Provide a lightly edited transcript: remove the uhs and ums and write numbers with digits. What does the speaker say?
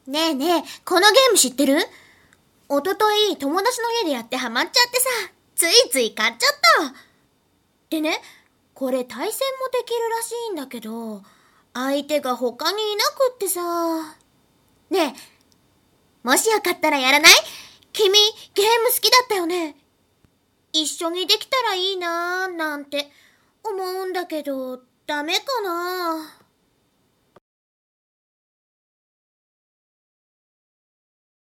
ねえねえ、このゲーム知ってる？おととい友達の家でやってハマっちゃってさ、ついつい買っちゃった。でね、これ対戦もできるらしいんだけど、相手が他にいなくってさ。ねえ、もしよかったらやらない？君、ゲーム好きだったよね。一緒にできたらいいなーなんて思うんだけど、ダメかな？